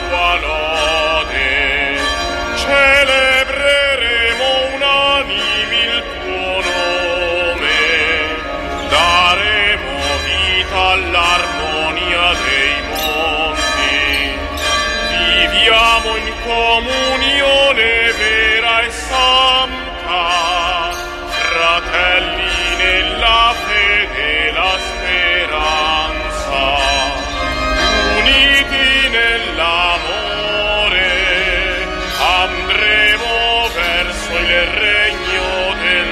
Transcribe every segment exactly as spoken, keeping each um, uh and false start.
tua lode, celebreremo unanimi il tuo nome, daremo vita all'armonia dei monti, viviamo in comunione vera e santa, fratelli nella fede e la speranza, uniti nell'amore, andremo verso il regno del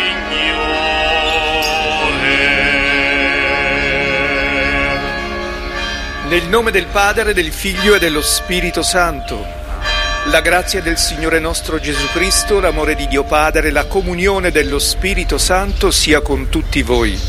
Signore. Nel nome del Padre, del Figlio e dello Spirito Santo. La grazia del Signore nostro Gesù Cristo, l'amore di Dio Padre, la comunione dello Spirito Santo sia con tutti voi.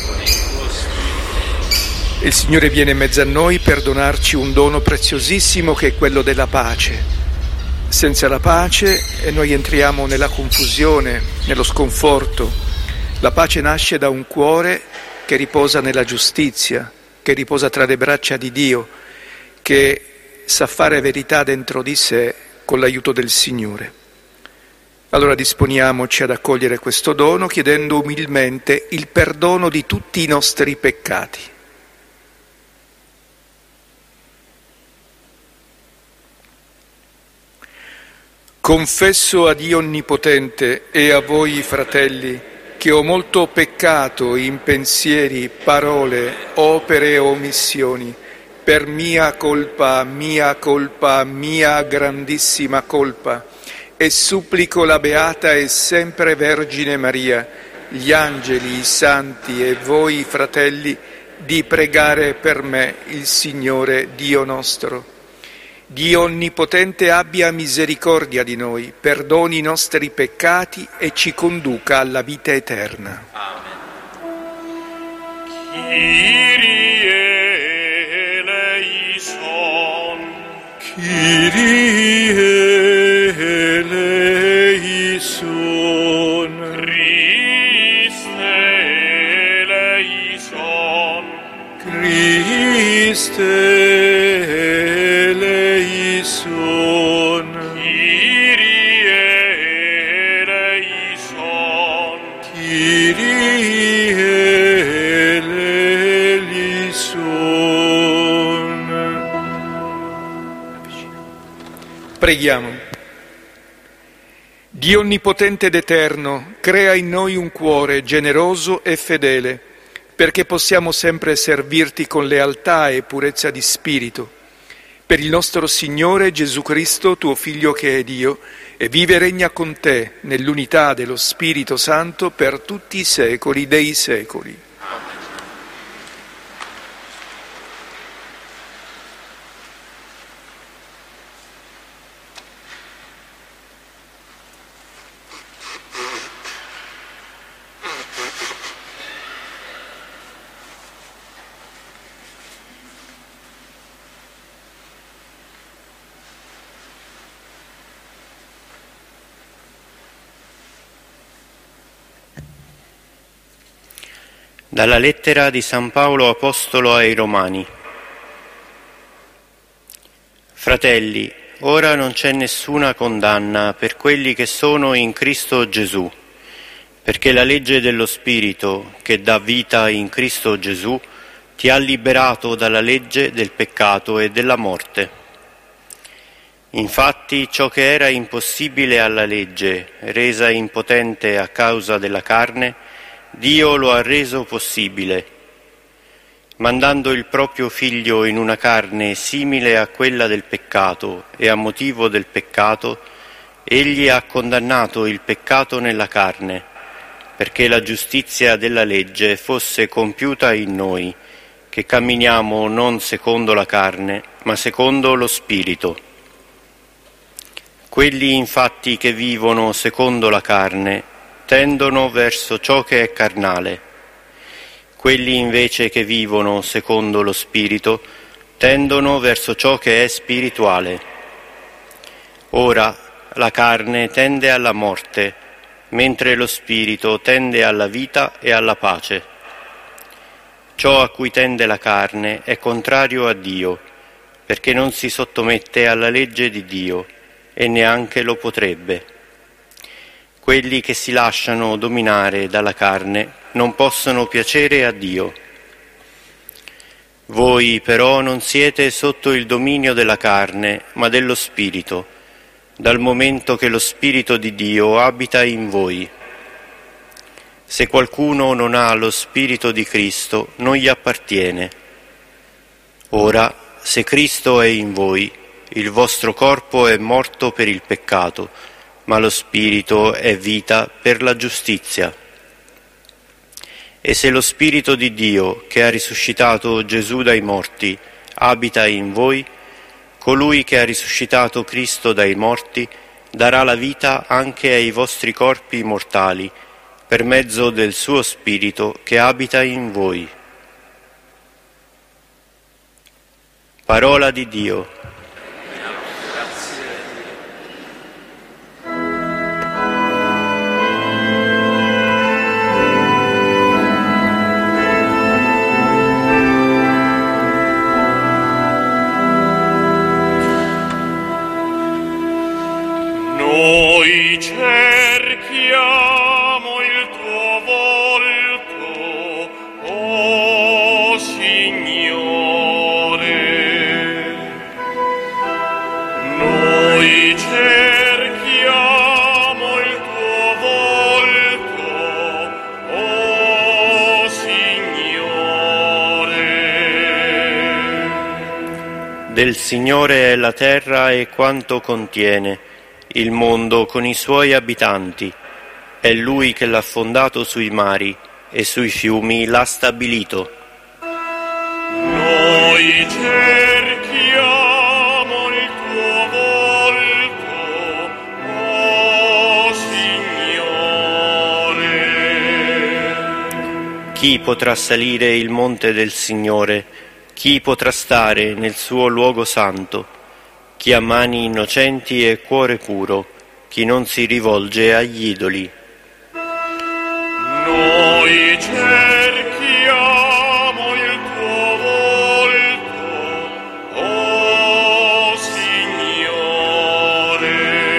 Il Signore viene in mezzo a noi per donarci un dono preziosissimo che è quello della pace. Senza la pace noi entriamo nella confusione, nello sconforto. La pace nasce da un cuore che riposa nella giustizia, che riposa tra le braccia di Dio, che sa fare verità dentro di sé con l'aiuto del Signore. Allora disponiamoci ad accogliere questo dono chiedendo umilmente il perdono di tutti i nostri peccati. Confesso a Dio Onnipotente e a voi, fratelli, che ho molto peccato in pensieri, parole, opere e omissioni, per mia colpa, mia colpa, mia grandissima colpa, e supplico la Beata e sempre Vergine Maria, gli angeli, i santi e voi, fratelli, di pregare per me il Signore Dio nostro. Dio Onnipotente abbia misericordia di noi, perdoni i nostri peccati e ci conduca alla vita eterna. Amen. Kyrie Kyrie eleison, Christe eleison, Christe eleison, Kyrie eleison, Kyrie eleison. Preghiamo. Dio Onnipotente ed Eterno, crea in noi un cuore generoso e fedele, perché possiamo sempre servirti con lealtà e purezza di spirito. Per il nostro Signore Gesù Cristo, tuo Figlio che è Dio, e vive e regna con te nell'unità dello Spirito Santo per tutti i secoli dei secoli. Dalla lettera di San Paolo Apostolo ai Romani. Fratelli, ora non c'è nessuna condanna per quelli che sono in Cristo Gesù, perché la legge dello Spirito, che dà vita in Cristo Gesù, ti ha liberato dalla legge del peccato e della morte. Infatti, ciò che era impossibile alla legge, resa impotente a causa della carne, Dio lo ha reso possibile, mandando il proprio Figlio in una carne simile a quella del peccato, e a motivo del peccato, egli ha condannato il peccato nella carne, perché la giustizia della legge fosse compiuta in noi, che camminiamo non secondo la carne, ma secondo lo Spirito. Quelli infatti che vivono secondo la carne tendono verso ciò che è carnale. Quelli invece che vivono secondo lo Spirito tendono verso ciò che è spirituale. Ora la carne tende alla morte, mentre lo Spirito tende alla vita e alla pace. Ciò a cui tende la carne è contrario a Dio, perché non si sottomette alla legge di Dio e neanche lo potrebbe. Quelli che si lasciano dominare dalla carne non possono piacere a Dio. Voi però non siete sotto il dominio della carne, ma dello Spirito, dal momento che lo Spirito di Dio abita in voi. Se qualcuno non ha lo Spirito di Cristo, non gli appartiene. Ora, se Cristo è in voi, il vostro corpo è morto per il peccato, ma lo Spirito è vita per la giustizia. E se lo Spirito di Dio, che ha risuscitato Gesù dai morti, abita in voi, colui che ha risuscitato Cristo dai morti darà la vita anche ai vostri corpi mortali, per mezzo del suo Spirito che abita in voi. Parola di Dio. Noi cerchiamo il tuo volto, o Signore. Noi cerchiamo il tuo volto, o Signore. Del Signore è la terra e quanto contiene, il mondo con i suoi abitanti. È Lui che l'ha fondato sui mari e sui fiumi l'ha stabilito. Noi cerchiamo il tuo volto, o Signore. Chi potrà salire il monte del Signore? Chi potrà stare nel suo luogo santo? Chi ha mani innocenti e cuore puro, chi non si rivolge agli idoli. Noi cerchiamo il tuo volto, o Signore.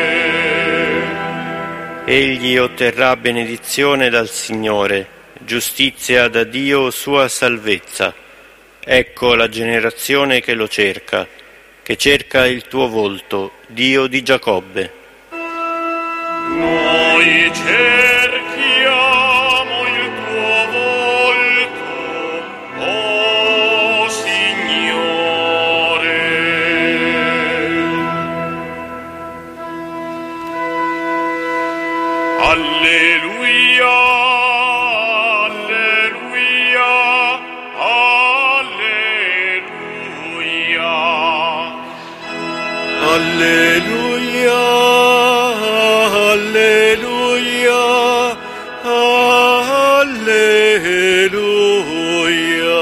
Egli otterrà benedizione dal Signore, giustizia da Dio sua salvezza. Ecco la generazione che lo cerca, che cerca il tuo volto, Dio di Giacobbe. Noi cerchiamo il tuo volto, o Signore. Alleluia, alleluia, alleluia. Alleluia, alleluia, alleluia.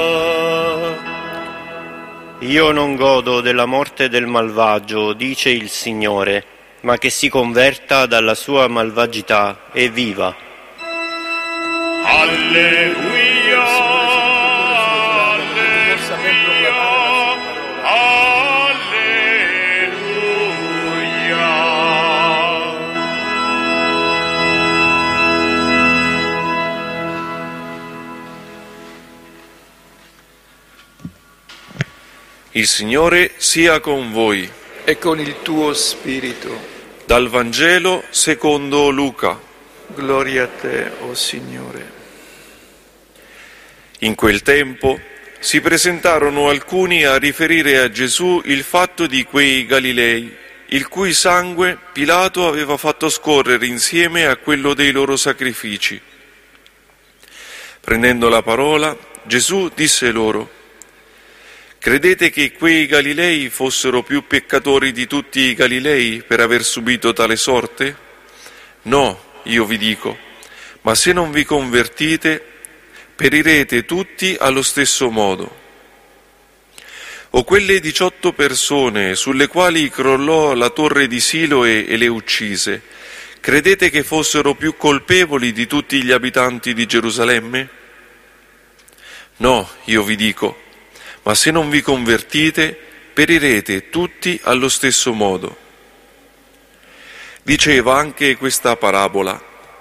Io non godo della morte del malvagio, dice il Signore, ma che si converta dalla sua malvagità e viva. Alleluia, alleluia, alleluia. Il Signore sia con voi. E con il tuo spirito. Dal Vangelo secondo Luca. Gloria a te, o Signore. In quel tempo si presentarono alcuni a riferire a Gesù il fatto di quei Galilei, il cui sangue Pilato aveva fatto scorrere insieme a quello dei loro sacrifici. Prendendo la parola, Gesù disse loro: credete che quei Galilei fossero più peccatori di tutti i Galilei per aver subito tale sorte? No, io vi dico, ma se non vi convertite, perirete tutti allo stesso modo. O quelle diciotto persone sulle quali crollò la torre di Siloe e le uccise, credete che fossero più colpevoli di tutti gli abitanti di Gerusalemme? No, io vi dico, ma se non vi convertite, perirete tutti allo stesso modo. Diceva anche questa parabola: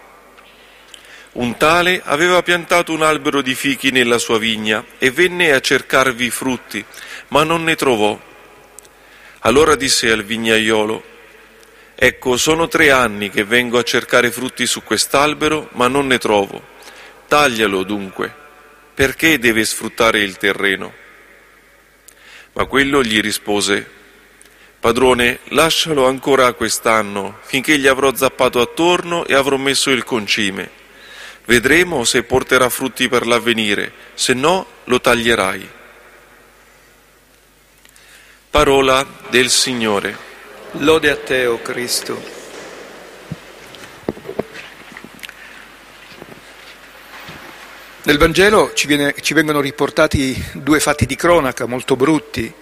un tale aveva piantato un albero di fichi nella sua vigna e venne a cercarvi frutti, ma non ne trovò. Allora disse al vignaiolo: ecco, sono tre anni che vengo a cercare frutti su quest'albero, ma non ne trovo. Taglialo dunque. Perché deve sfruttare il terreno? Ma quello gli rispose: padrone, lascialo ancora quest'anno, finché gli avrò zappato attorno e avrò messo il concime. Vedremo se porterà frutti per l'avvenire, se no lo taglierai. Parola del Signore. Lode a te, o Cristo. Nel Vangelo ci, viene, ci vengono riportati due fatti di cronaca molto brutti,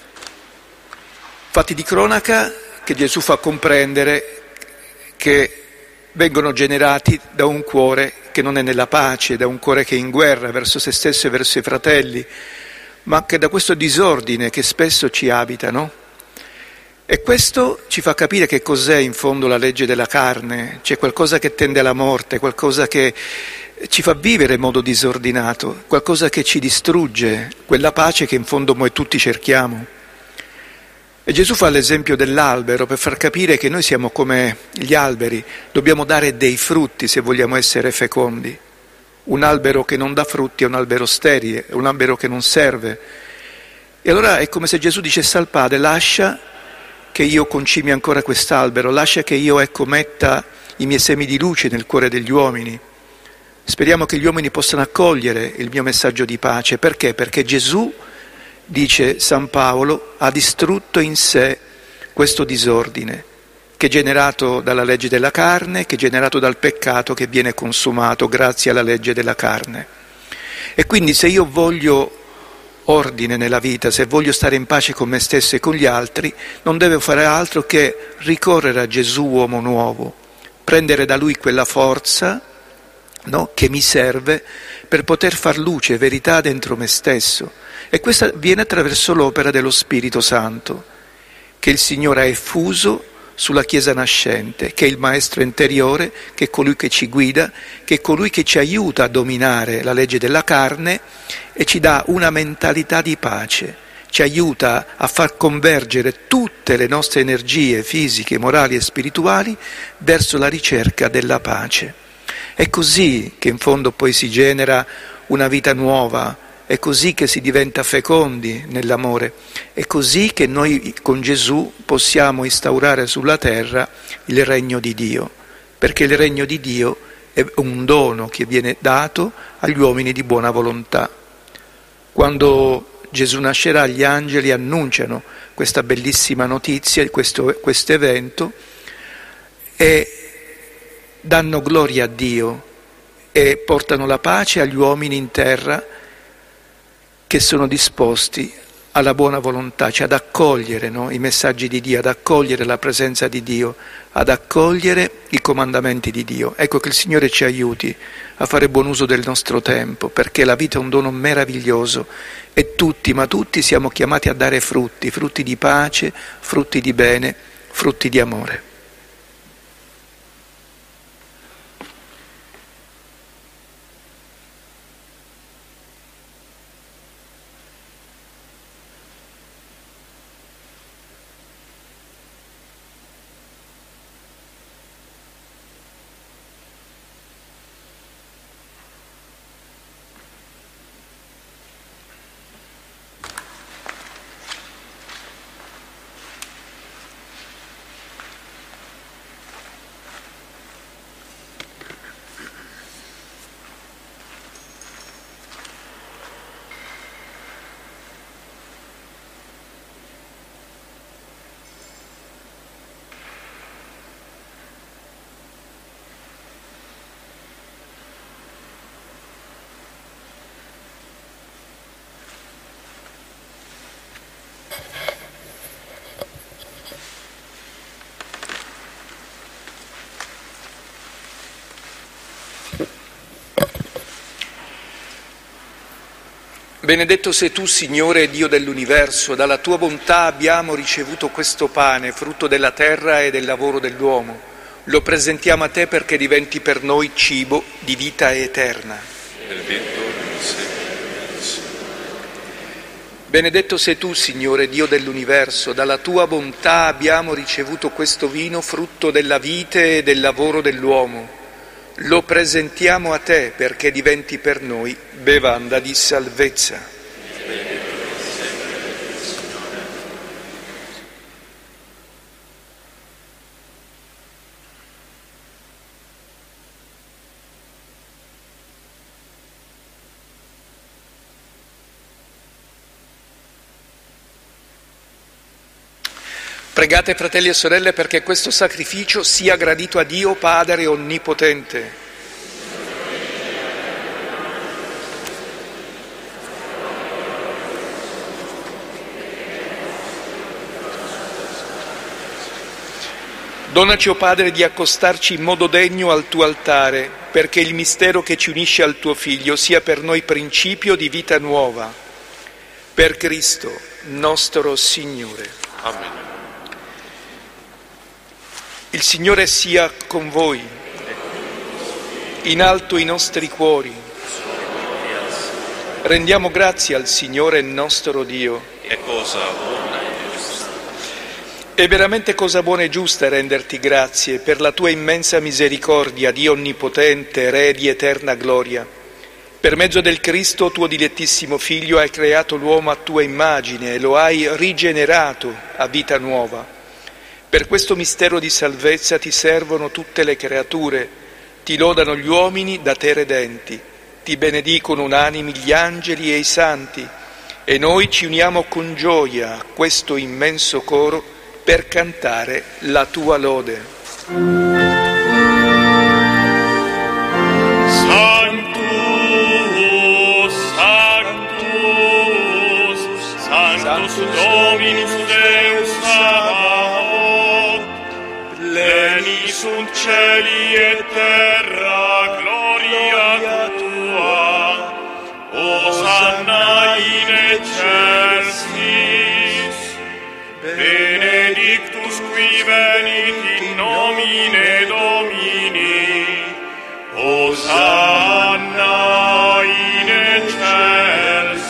fatti di cronaca che Gesù fa comprendere che vengono generati da un cuore che non è nella pace, da un cuore che è in guerra verso se stesso e verso i fratelli, ma anche da questo disordine che spesso ci abita, no? E questo ci fa capire che cos'è in fondo la legge della carne. C'è qualcosa che tende alla morte, qualcosa che ci fa vivere in modo disordinato, qualcosa che ci distrugge, quella pace che in fondo noi tutti cerchiamo. E Gesù fa l'esempio dell'albero per far capire che noi siamo come gli alberi, dobbiamo dare dei frutti se vogliamo essere fecondi. Un albero che non dà frutti è un albero sterile, è un albero che non serve. E allora è come se Gesù dicesse al Padre: lascia che io concimi ancora quest'albero, lascia che io ecco metta i miei semi di luce nel cuore degli uomini. Speriamo che gli uomini possano accogliere il mio messaggio di pace. Perché? Perché Gesù, dice San Paolo, ha distrutto in sé questo disordine che è generato dalla legge della carne, che è generato dal peccato che viene consumato grazie alla legge della carne. E quindi se io voglio ordine nella vita, se voglio stare in pace con me stesso e con gli altri, non devo fare altro che ricorrere a Gesù, uomo nuovo, prendere da Lui quella forza, no, che mi serve per poter far luce e verità dentro me stesso. E questo avviene attraverso l'opera dello Spirito Santo, che il Signore ha effuso sulla Chiesa nascente, che è il Maestro interiore, che è colui che ci guida, che è colui che ci aiuta a dominare la legge della carne e ci dà una mentalità di pace, ci aiuta a far convergere tutte le nostre energie fisiche, morali e spirituali verso la ricerca della pace. È così che in fondo poi si genera una vita nuova, è così che si diventa fecondi nell'amore, è così che noi con Gesù possiamo instaurare sulla terra il regno di Dio, perché il regno di Dio è un dono che viene dato agli uomini di buona volontà. Quando Gesù nascerà, gli angeli annunciano questa bellissima notizia, questo, questo evento, e danno gloria a Dio e portano la pace agli uomini in terra che sono disposti alla buona volontà, cioè ad accogliere, no, i messaggi di Dio, ad accogliere la presenza di Dio, ad accogliere i comandamenti di Dio. Ecco che il Signore ci aiuti a fare buon uso del nostro tempo, perché la vita è un dono meraviglioso e tutti, ma tutti siamo chiamati a dare frutti, frutti di pace, frutti di bene, frutti di amore. Benedetto sei tu, Signore Dio dell'universo, dalla tua bontà abbiamo ricevuto questo pane, frutto della terra e del lavoro dell'uomo. Lo presentiamo a te perché diventi per noi cibo di vita eterna. Benedetto sei. Benedetto sei tu, Signore Dio dell'universo, dalla tua bontà abbiamo ricevuto questo vino, frutto della vite e del lavoro dell'uomo. Lo presentiamo a te perché diventi per noi bevanda di salvezza. Pregate, fratelli e sorelle, perché questo sacrificio sia gradito a Dio Padre Onnipotente. Donaci, o Padre, di accostarci in modo degno al tuo altare, perché il mistero che ci unisce al tuo Figlio sia per noi principio di vita nuova. Per Cristo nostro Signore. Amen. Il Signore sia con voi, in alto i nostri cuori. Rendiamo grazie al Signore nostro Dio. È cosa buona e giusta. È veramente cosa buona e giusta renderti grazie per la tua immensa misericordia, Dio onnipotente, Re di eterna gloria. Per mezzo del Cristo, tuo dilettissimo Figlio, hai creato l'uomo a tua immagine e lo hai rigenerato a vita nuova. Per questo mistero di salvezza ti servono tutte le creature, ti lodano gli uomini da te redenti, ti benedicono unanimi gli angeli e i santi, e noi ci uniamo con gioia a questo immenso coro per cantare la tua lode. Sanctus, Sanctus, Sanctus Dominus Deus Sabaoth, pleni sunt cieli et terra, gloria tua, Hosanna in excelsis, benedictus qui venit in nomine Domini, Hosanna in excelsis.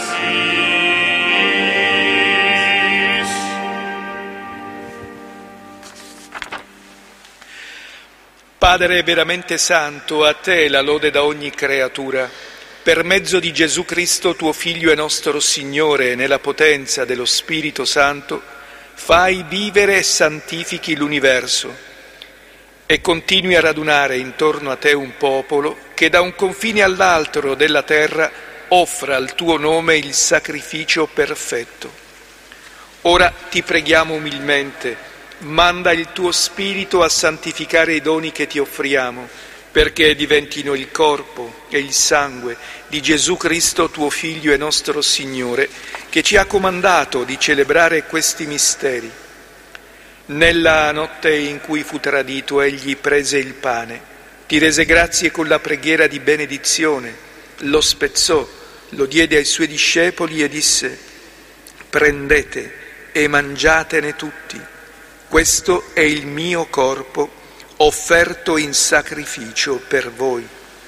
Padre veramente santo, a te la lode da ogni creatura. Per mezzo di Gesù Cristo, tuo Figlio e nostro Signore, nella potenza dello Spirito Santo, fai vivere e santifichi l'universo e continui a radunare intorno a te un popolo che da un confine all'altro della terra offra al tuo nome il sacrificio perfetto. Ora ti preghiamo umilmente, manda il tuo Spirito a santificare i doni che ti offriamo, perché diventino il corpo e il sangue di Gesù Cristo, tuo Figlio e nostro Signore, che ci ha comandato di celebrare questi misteri. Nella notte in cui fu tradito, egli prese il pane, ti rese grazie con la preghiera di benedizione, lo spezzò, lo diede ai suoi discepoli e disse: prendete e mangiatene tutti. Questo è il mio corpo offerto in sacrificio per voi.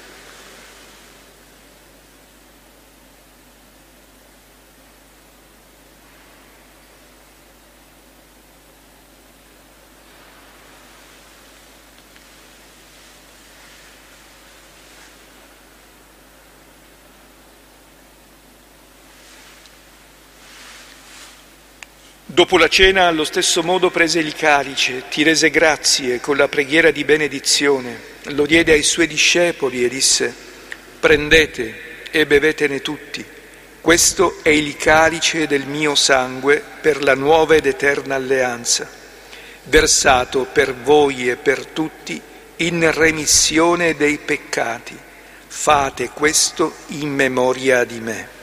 Dopo la cena, allo stesso modo, prese il calice, ti rese grazie con la preghiera di benedizione, lo diede ai suoi discepoli e disse: prendete e bevetene tutti. Questo è il calice del mio sangue per la nuova ed eterna alleanza, versato per voi e per tutti in remissione dei peccati. Fate questo in memoria di me.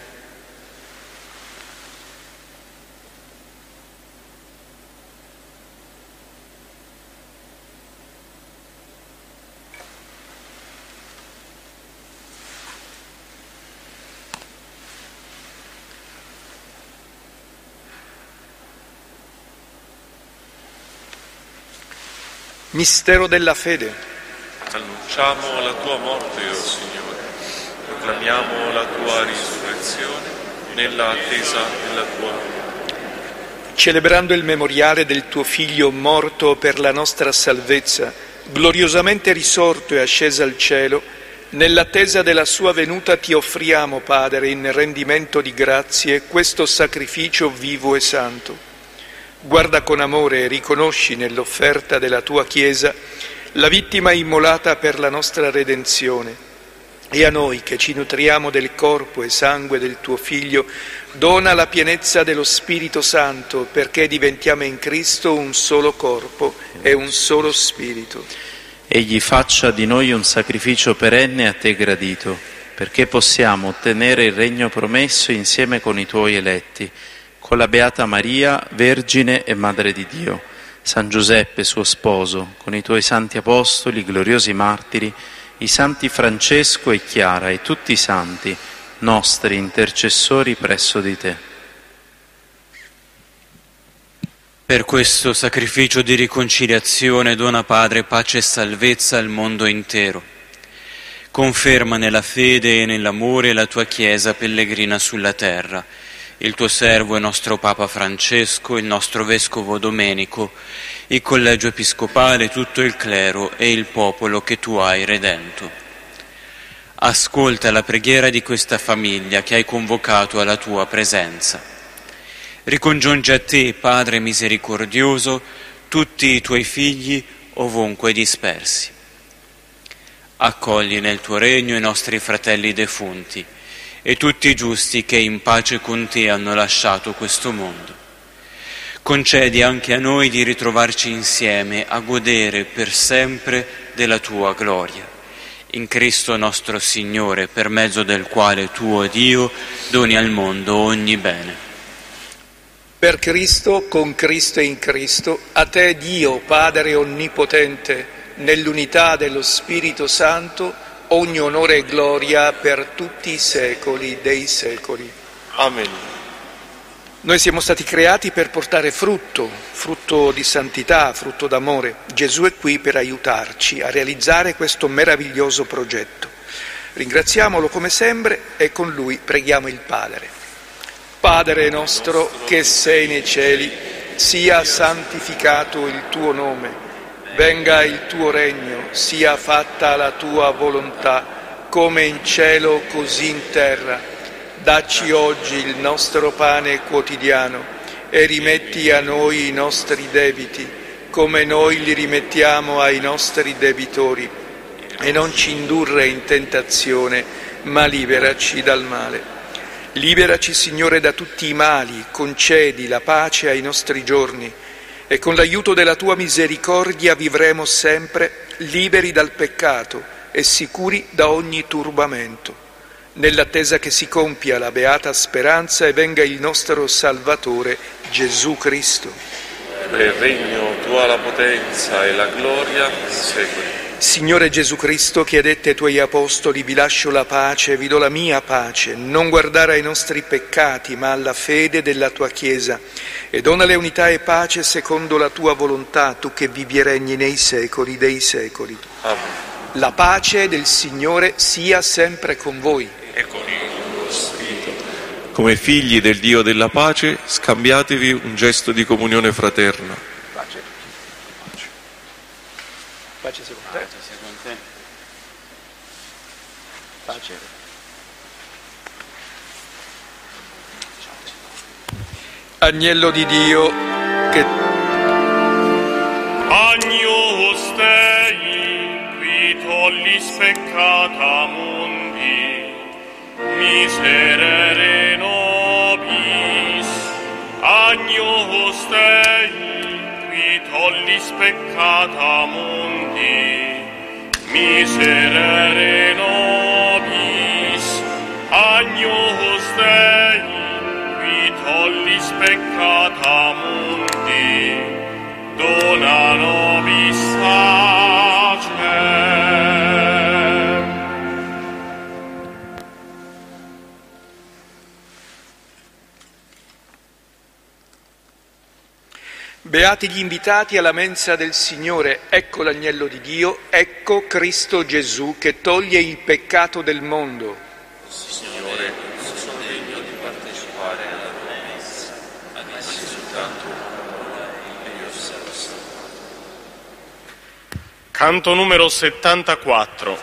Mistero della fede. Annunciamo la tua morte, o Signore, proclamiamo la tua risurrezione nella attesa della tua venuta. Celebrando il memoriale del tuo Figlio morto per la nostra salvezza, gloriosamente risorto e asceso al cielo, nell'attesa della sua venuta ti offriamo, Padre, in rendimento di grazie, questo sacrificio vivo e santo. Guarda con amore e riconosci nell'offerta della tua Chiesa la vittima immolata per la nostra redenzione, e a noi che ci nutriamo del corpo e sangue del tuo Figlio dona la pienezza dello Spirito Santo, perché diventiamo in Cristo un solo corpo e un solo Spirito. Egli faccia di noi un sacrificio perenne a te gradito, perché possiamo ottenere il regno promesso insieme con i tuoi eletti, con la Beata Maria, Vergine e Madre di Dio, San Giuseppe suo sposo, con i tuoi santi apostoli, gloriosi martiri, i santi Francesco e Chiara e tutti i santi, nostri intercessori presso di te. Per questo sacrificio di riconciliazione dona, Padre, pace e salvezza al mondo intero. Conferma nella fede e nell'amore la tua Chiesa pellegrina sulla terra, il tuo servo e nostro Papa Francesco, il nostro Vescovo Domenico, il Collegio Episcopale, tutto il clero e il popolo che tu hai redento. Ascolta la preghiera di questa famiglia che hai convocato alla tua presenza. Ricongiungi a te, Padre misericordioso, tutti i tuoi figli ovunque dispersi. Accogli nel tuo regno i nostri fratelli defunti e tutti i giusti che in pace con te hanno lasciato questo mondo. Concedi anche a noi di ritrovarci insieme a godere per sempre della tua gloria. In Cristo nostro Signore, per mezzo del quale tu, o Dio, doni al mondo ogni bene. Per Cristo, con Cristo e in Cristo, a te Dio, Padre Onnipotente, nell'unità dello Spirito Santo, ogni onore e gloria per tutti i secoli dei secoli. Amen. Noi siamo stati creati per portare frutto, frutto di santità, frutto d'amore. Gesù è qui per aiutarci a realizzare questo meraviglioso progetto. Ringraziamolo come sempre e con Lui preghiamo il Padre. Padre nostro che sei nei cieli, sia santificato il tuo nome. Venga il tuo regno, sia fatta la tua volontà, come in cielo così in terra. Dacci oggi il nostro pane quotidiano e rimetti a noi i nostri debiti, come noi li rimettiamo ai nostri debitori. E non ci indurre in tentazione, ma liberaci dal male. Liberaci, Signore, da tutti i mali, concedi la pace ai nostri giorni, e con l'aiuto della tua misericordia vivremo sempre liberi dal peccato e sicuri da ogni turbamento, nell'attesa che si compia la beata speranza e venga il nostro Salvatore Gesù Cristo. Nel regno tua la potenza e la gloria in secoli. Signore Gesù Cristo, che hai detto ai tuoi apostoli: vi lascio la pace, vi do la mia pace, non guardare ai nostri peccati, ma alla fede della tua Chiesa, e donale unità e pace secondo la tua volontà, tu che vivi e regni nei secoli dei secoli. Amen. La pace del Signore sia sempre con voi. E con il tuo spirito. Come figli del Dio della pace, scambiatevi un gesto di comunione fraterna. Pace. Pace sia con te. Pace. Agnello di Dio che... Agnus Dei, qui tollis peccata mundi, miserere nobis. Agnus Dei, qui tollis peccata mundi, miserere nobis. Agnus Dei, qui tollis peccata mundi, dona nobis pacem. Beati gli invitati alla mensa del Signore, ecco l'agnello di Dio, ecco Cristo Gesù che toglie il peccato del mondo. Signore, non sono degno di partecipare alla tua messa, ma dici soltanto una parola e io sarò salvo. Canto numero settantaquattro.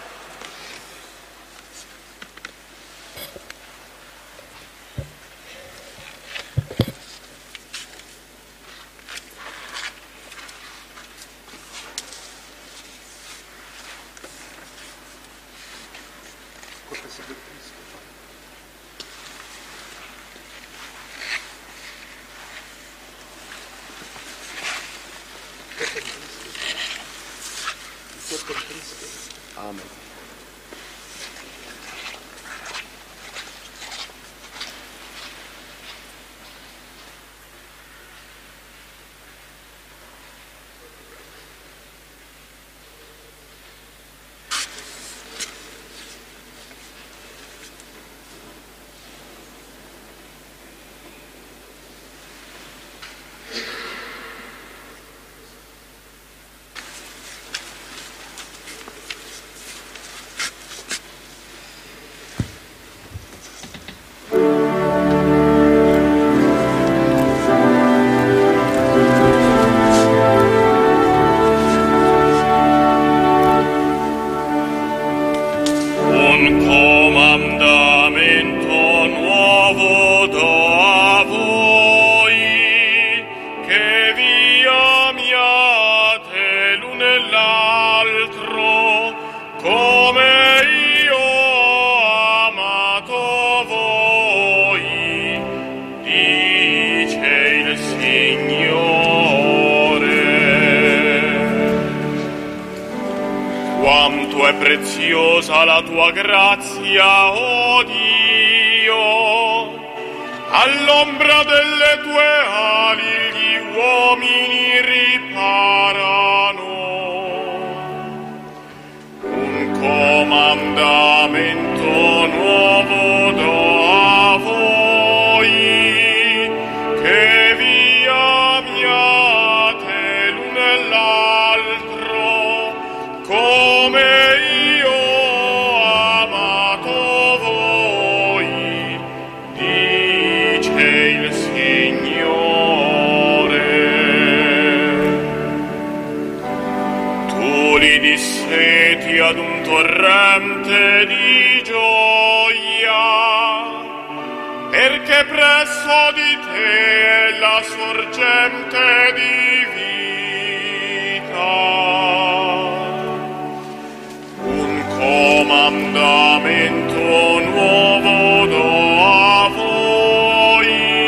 Amen. Quanto è preziosa la tua grazia, oh Dio! All'ombra delle tue ali gli uomini riparano. Un comandamento nuovo do a voi, che vi amiate l'un e l'altro, come io ho amato voi, dice il Signore. Tu li disseti ad un torrente di gioia, perché presso di te è la sorgente di vita. Comandamento nuovo do a voi,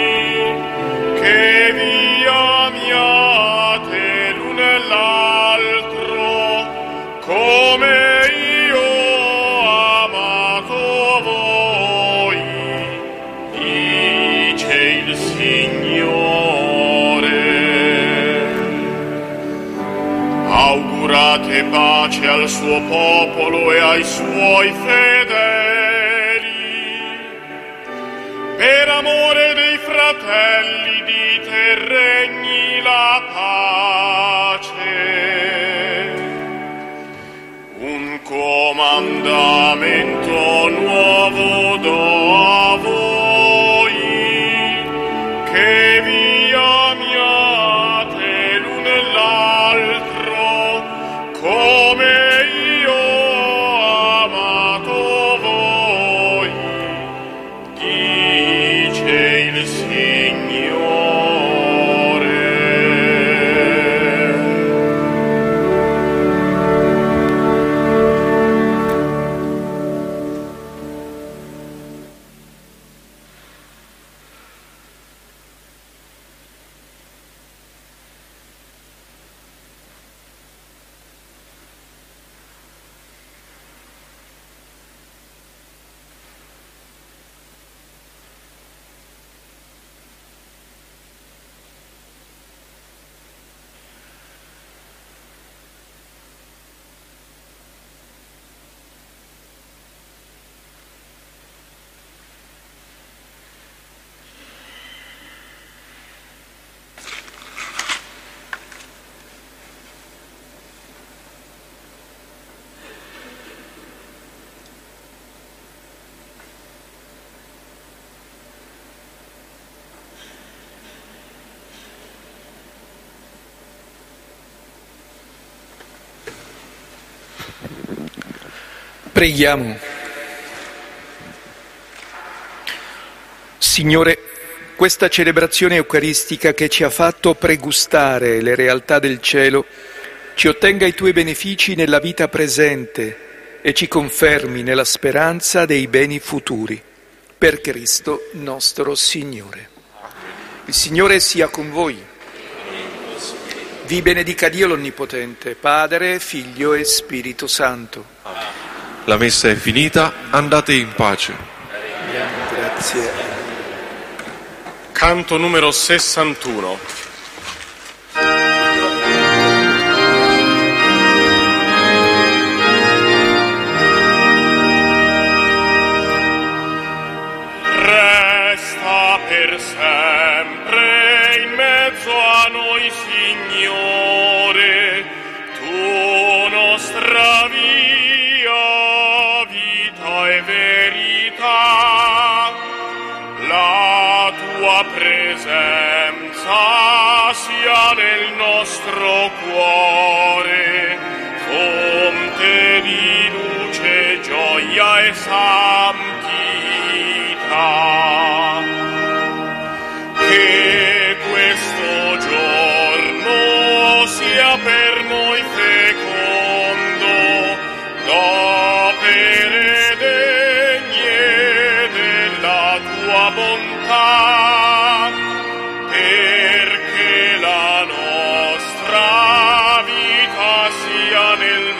che vi amiate l'un e l'altro, come io ho amato voi, dice il Signore. Augurate pace al suo popolo e ai suoi fedeli. Per amore dei fratelli dite regni la pace. Un comandamento nuovo do a voi, che vi amiate l'un e l'altro, come io ho amato voi, dice il Signore. Preghiamo. Signore, questa celebrazione eucaristica che ci ha fatto pregustare le realtà del cielo ci ottenga i tuoi benefici nella vita presente e ci confermi nella speranza dei beni futuri. Per Cristo nostro Signore. Il Signore sia con voi. Vi benedica Dio l'Onnipotente, Padre, Figlio e Spirito Santo. La messa è finita, andate in pace. Grazie. Canto numero sessantuno. Resta per sempre in mezzo a noi, Signore, tu nostra via, vita e verità. La tua presenza sia nel nostro cuore, fonte di luce, gioia e santità. Che questo giorno sia per noi fecondo d'opere degne della tua bontà, perché la nostra vita sia nel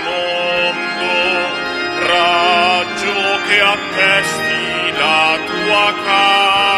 mondo raggio che attesti la tua casa.